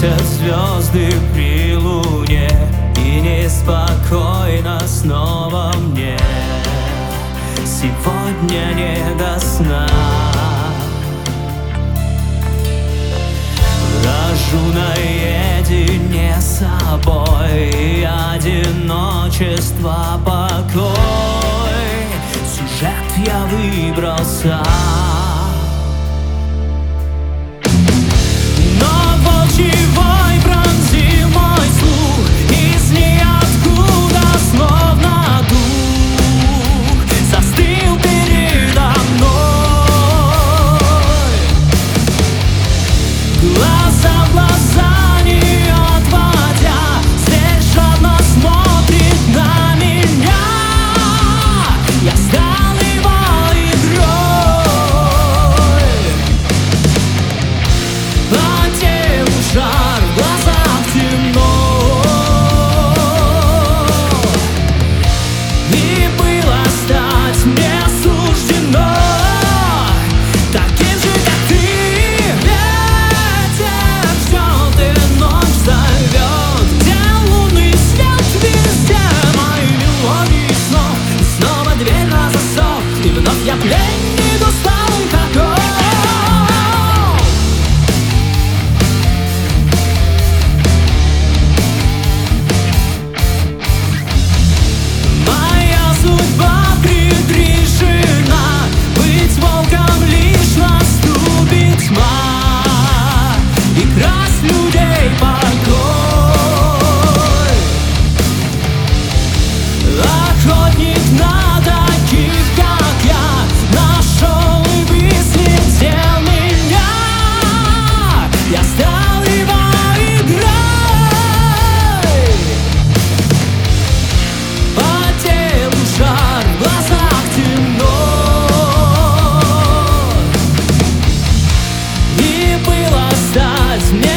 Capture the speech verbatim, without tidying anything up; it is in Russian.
светят звезды при луне, и неспокойно снова мне сегодня не до сна. Брожу наедине с собой, одиночество, покой. Сюжет я выбрал сам, но волчий пронзил мой слух. Из ниоткуда словно дух застыл передо мной. Глаза в глаза не отводя, здесь жадно смотрит на меня. Я стал его игрой. По телу жар, в глазах темно, и было стать мне суждено таким же, как ты. Ветер ждет и ночь зовет, где лунный свет, везде мои мелодии снов. И снова дверь на засов, и вновь я пленник усталых оков. Моя судьба предрешена, быть волком лишь наступит тьма, и красть людей покой. Охотник на таких, как я, нашел и выследил меня. Я стал его игрой. По телу жар, в глазах темно, и было стать мне